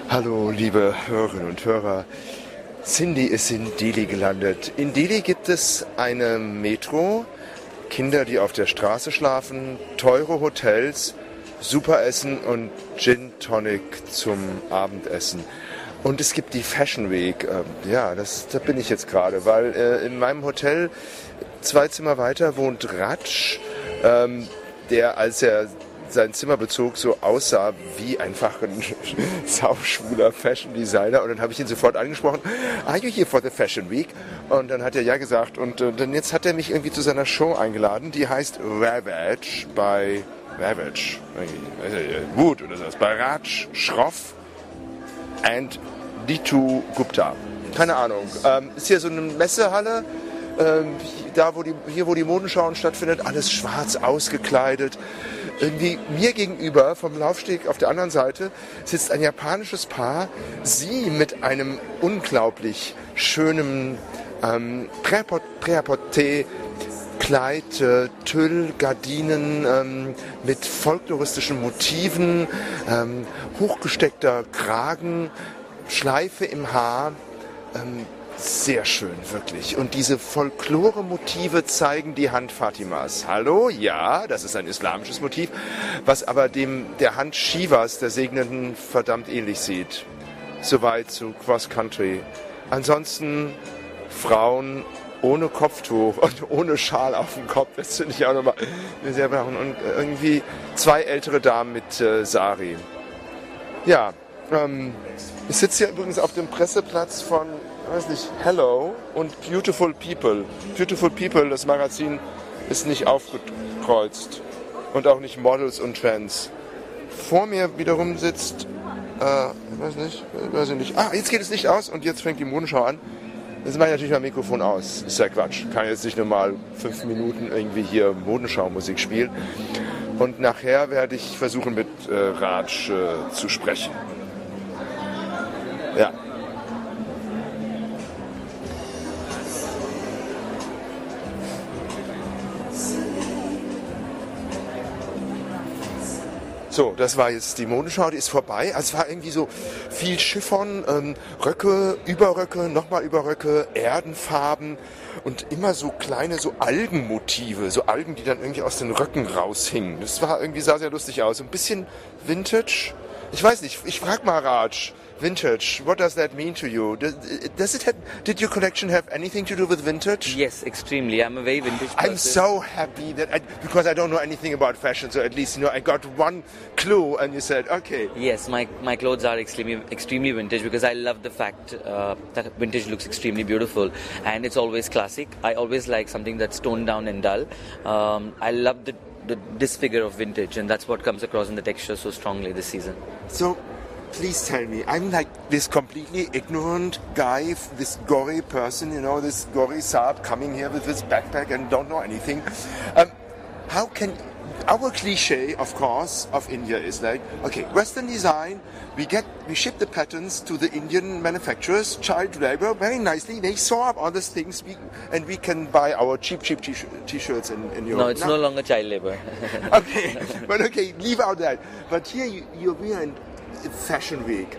Hallo, liebe Hörerinnen und Hörer. Cindy ist in Delhi gelandet. In Delhi gibt es eine Metro, Kinder, die auf der Straße schlafen, teure Hotels, super Essen und Gin Tonic zum Abendessen. Und es gibt die Fashion Week. Da bin ich jetzt gerade, weil in meinem Hotel 2 Zimmer weiter wohnt Raj, der, als er sein Zimmer bezog, so aussah wie einfach ein sauschwuler Fashion Designer. Und dann habe ich ihn sofort angesprochen, are you here for the Fashion Week? Und dann hat er ja gesagt. Und dann jetzt hat er mich irgendwie zu seiner Show eingeladen, die heißt Ravage bei Ravage. Gut, oder so. Bei Raj Schroff and Ditu Gupta. Keine Ahnung. Ist hier so eine Messehalle, wo die Modenschauen stattfindet, alles schwarz ausgekleidet. Irgendwie mir gegenüber vom Laufsteg auf der anderen Seite sitzt ein japanisches Paar, sie mit einem unglaublich schönen Prêt-à-porter Kleid, Tüll, Gardinen mit folkloristischen Motiven, hochgesteckter Kragen, Schleife im Haar. Sehr schön, wirklich. Und diese Folklore-Motive zeigen die Hand Fatimas. Hallo? Ja, das ist ein islamisches Motiv, was aber der Hand Shivas, der Segnenden, verdammt ähnlich sieht. Soweit zu Cross Country. Ansonsten Frauen ohne Kopftuch und ohne Schal auf dem Kopf. Das finde ich auch nochmal sehr beeindruckend. Und irgendwie 2 ältere Damen mit Sari. Ja, ich sitze hier übrigens auf dem Presseplatz von Hello und Beautiful People. Beautiful People, das Magazin, ist nicht aufgekreuzt. Und auch nicht Models und Trends. Vor mir wiederum sitzt, weiß ich nicht. Jetzt geht das Licht aus und jetzt fängt die Modenschau an. Jetzt mache ich natürlich mein Mikrofon aus. Ist ja Quatsch. Kann jetzt nicht nur mal 5 Minuten irgendwie hier Modenschau-Musik spielen. Und nachher werde ich versuchen, mit Raj zu sprechen. Ja. So, das war jetzt die Modenschau, die ist vorbei. Also es war irgendwie so viel Chiffon, Röcke, Überröcke, nochmal Überröcke, Erdenfarben und immer so kleine so Algenmotive, so Algen, die dann irgendwie aus den Röcken raushingen. Das sah sehr lustig aus. Ein bisschen Vintage. Ich weiß nicht, ich frag mal Raj. Vintage, what does that mean to you? Did your collection have anything to do with vintage? Yes, extremely. I'm a very vintage person. I'm so happy because I don't know anything about fashion, so at least I got one clue, and you said, okay. Yes, my clothes are extremely vintage because I love the fact that vintage looks extremely beautiful, and it's always classic. I always like something that's toned down and dull. I love this figure of vintage, and that's what comes across in the texture so strongly this season. So, please tell me, I'm like this completely ignorant guy, this gory person, this gory Saab coming here with his backpack and don't know anything. How can... Our cliche, of course, of India is like, okay, Western design, we ship the patterns to the Indian manufacturers, child labor, very nicely, they sew up all these things, and we can buy our cheap t-shirts in Europe. No, it's no longer child labor. Okay, leave out that. But here we are in Fashion Week.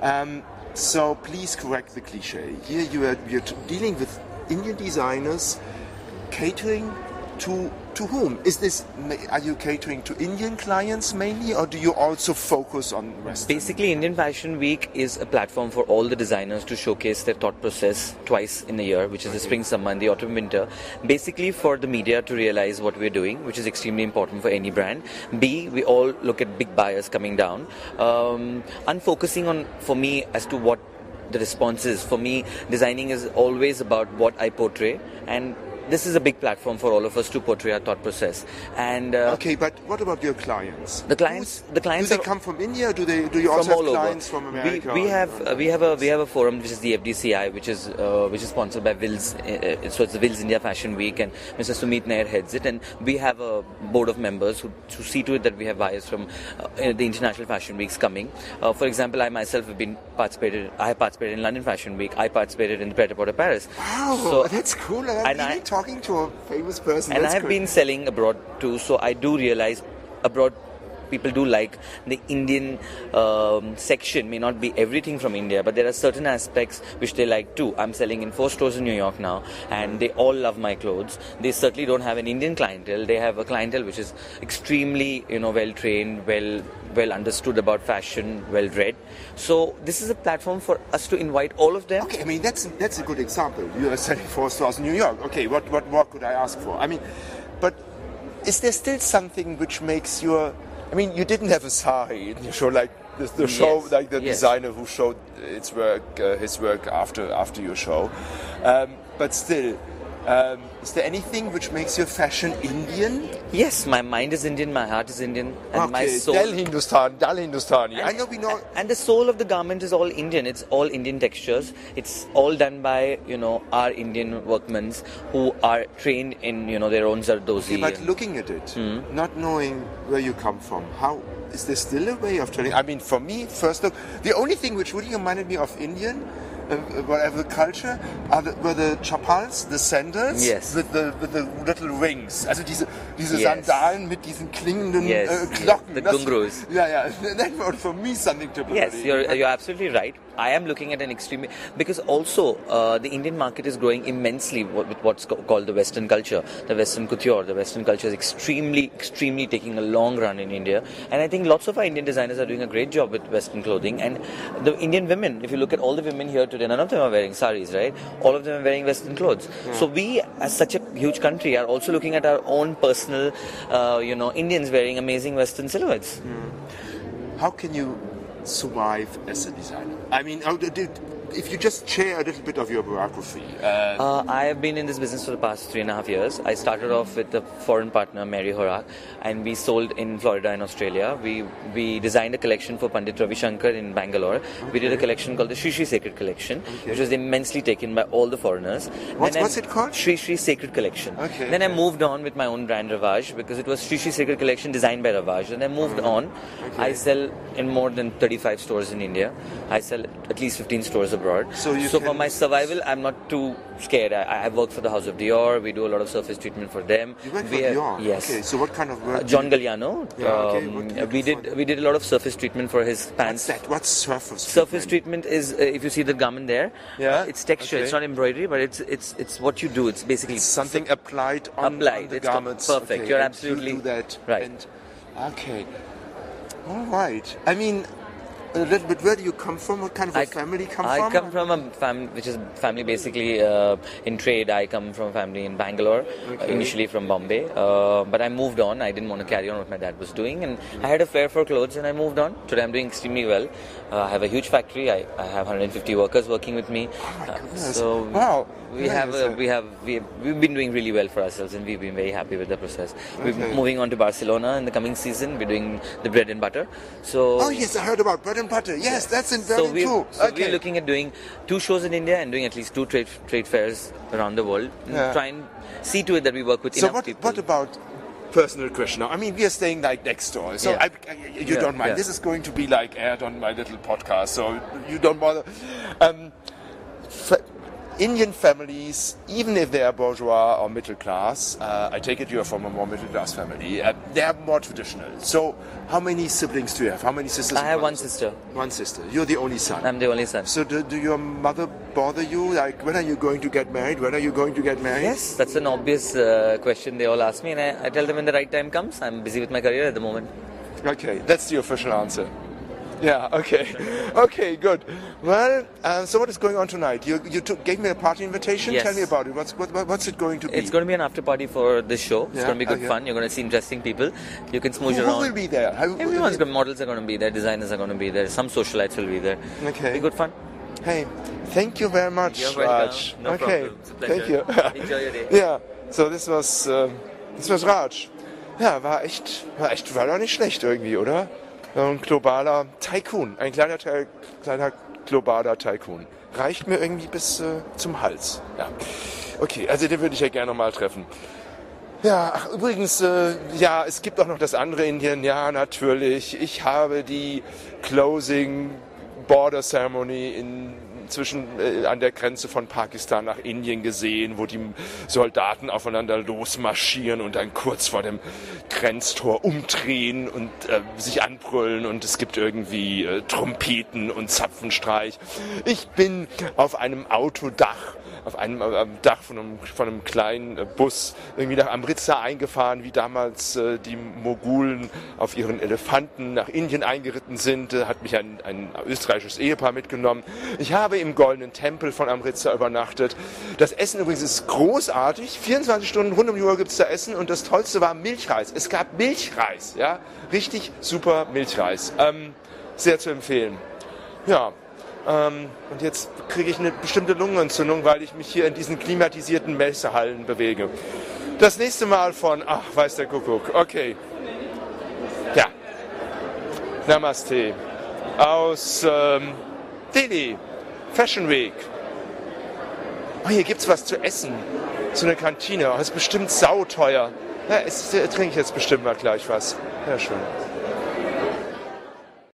So please correct the cliche. Here you're dealing with Indian designers catering to whom? Are you catering to Indian clients mainly, or do you also focus on Western? Basically, Indian Fashion Week is a platform for all the designers to showcase their thought process twice in a year, which is the spring, summer, and the autumn, winter. Basically, for the media to realize what we're doing, which is extremely important for any brand. B, we all look at big buyers coming down. And focusing on, for me, as to what the response is. For me, designing is always about what I portray, and this is a big platform for all of us to portray our thought process. And okay, but what about your clients? The clients. Do they come from India? Do you also have clients from America? We have a forum which is the FDCI, which is sponsored by Wills. So it's the Wills India Fashion Week, and Mr. Sumit Nair heads it. And we have a board of members who see to it that we have buyers from the International Fashion Weeks coming. For example, I myself have participated in London Fashion Week. I participated in the Pret-a-Porter Paris. Wow, so, that's cool. Talking to a famous person. And I have been selling abroad too, so I do realize abroad people do like the Indian section may not be everything from India, but there are certain aspects which they like too. I'm selling in 4 stores in New York now, and they all love my clothes. They certainly don't have an Indian clientele. They have a clientele which is extremely, well trained, well understood about fashion, well read. So this is a platform for us to invite all of them. Okay, I mean that's a good example. You are selling 4 stores in New York. Okay, what more could I ask for? I mean, but is there still something which makes your... I mean, you didn't have a sari in your show, like the show, Yes, like the yes. designer who showed his work after your show. But still, is there anything which makes your fashion Indian? Yes, my mind is Indian, my heart is Indian, and my soul. Dal Hindustani. I know we know. And the soul of the garment is all Indian. It's all Indian textures. It's all done by our Indian workmen who are trained in their own Zardozi. Okay, but looking at it, not knowing where you come from, how is there still a way of telling? I mean, for me, first look, the only thing which really reminded me of Indian, whatever culture, were the chapals, the sandals, Yes. with the little rings. Also diese Yes. Sandalen mit diesen klingenden Yes, Glocken. the Das- gungrus. Yeah. That was for me something to Yes, you're absolutely right. I am looking at an extreme, because also the Indian market is growing immensely with what's called the Western culture, the Western couture. The Western culture is extremely taking a long run in India, and I think lots of our Indian designers are doing a great job with Western clothing. And the Indian women, if you look at all the women here today, none of them are wearing saris, right? All of them are wearing Western clothes. So we, as such a huge country, are also looking at our own personal, Indians wearing amazing Western silhouettes. How can you survive as a designer? I mean, if you just share a little bit of your biography. I have been in this business for the past 3.5 years. I started off with a foreign partner, Mary Horak, and we sold in Florida and Australia. We designed a collection for Pandit Ravi Shankar in Bangalore. Okay. We did a collection called the Shri Shri Sacred Collection, which was immensely taken by all the foreigners. What's it called? Shri Shri Sacred Collection. Okay, then I moved on with my own brand Ravage, because it was Shri Shri Sacred Collection designed by Ravage. Then I moved on. Okay. I sell in more than 35 stores in India. I sell at least 15 stores abroad. So for my survivival, I'm not too scared. I work for the House of Dior. We do a lot of surface treatment for them. You work for Dior? Yes. Okay, so what kind of work? John Galliano. Yeah, we did a lot of surface treatment for his pants. What's that? What's surface treatment? Surface treatment is, if you see the garment there, it's texture. Okay. It's not embroidery, but it's what you do. It's basically it's something applied on the garments. Perfect. Okay, You're and absolutely you do that. right. And, okay. All right. I mean, a little bit. Where do you come from? What kind of a family come from? I come from a family which is family basically in trade. I come from a family in Bangalore, initially from Bombay, but I moved on. I didn't want to carry on what my dad was doing, and I had a flair for clothes, and I moved on. Today I'm doing extremely well. I have a huge factory. I have 150 workers working with me. Oh my goodness. So wow. We've been doing really well for ourselves, and we've been very happy with the process. We're moving on to Barcelona in the coming season. We're doing the bread and butter. So oh yes, I heard about bread and butter. Yes, that's in Berlin too. So we're looking at doing 2 shows in India and doing at least 2 trade fairs around the world. And try and see to it that we work with enough people. So what about personal question now? I mean, we are staying like next door, so you don't mind. This is going to be like aired on my little podcast, so you don't bother. Indian families, even if they are bourgeois or middle class, I take it you are from a more middle class family, they are more traditional. So how many siblings do you have? How many sisters? I have one sister. One sister. You're the only son. I'm the only son. So do your mother bother you? Like, when are you going to get married? When are you going to get married? Yes, that's an obvious question they all ask me, and I tell them when the right time comes. I'm busy with my career at the moment. Okay, that's the official answer. Yeah, okay. Okay, good. Well, so what is going on tonight? You gave me a party invitation? Yes. Tell me about it. What's it going to be? It's going to be an after party for this show. It's going to be good fun. You're going to see interesting people. You can smooch around. Who will be there? Models are going to be there, designers are going to be there, some socialites will be there. Okay. It'll be good fun. Hey, thank you very much, You're Raj. welcome. No problem. It's a pleasure. Thank you. Enjoy your day. Yeah, so this was Raj. Ja, war doch nicht schlecht irgendwie, oder? Ein globaler Tycoon, ein kleiner globaler Tycoon. Reicht mir irgendwie bis zum Hals. Ja. Okay, also den würde ich ja gerne nochmal treffen. Ja, ach, übrigens, es gibt auch noch das andere Indien. Ja, natürlich. Ich habe die Closing Border Ceremony an der Grenze von Pakistan nach Indien gesehen, wo die Soldaten aufeinander losmarschieren und dann kurz vor dem Grenztor umdrehen und sich anbrüllen und es gibt irgendwie Trompeten und Zapfenstreich. Ich bin auf einem Autodach, auf einem Dach von einem kleinen Bus irgendwie nach Amritsar eingefahren, wie damals die Mogulen auf ihren Elefanten nach Indien eingeritten sind. Hat mich ein österreichisches Ehepaar mitgenommen. Ich habe im Goldenen Tempel von Amritsar übernachtet. Das Essen übrigens ist großartig. 24 Stunden rund um die Uhr gibt es da Essen und das Tollste war Milchreis. Es gab Milchreis, ja, richtig super Milchreis. Sehr zu empfehlen. Ja. Und jetzt kriege ich eine bestimmte Lungenentzündung, weil ich mich hier in diesen klimatisierten Messehallen bewege. Das nächste Mal von, weiß der Kuckuck, okay. Ja. Namaste. Aus Delhi. Fashion Week. Oh, hier gibt's was zu essen. So eine Kantine. Das ist bestimmt sauteuer. Ja, trinke ich jetzt bestimmt mal gleich was. Ja, schön.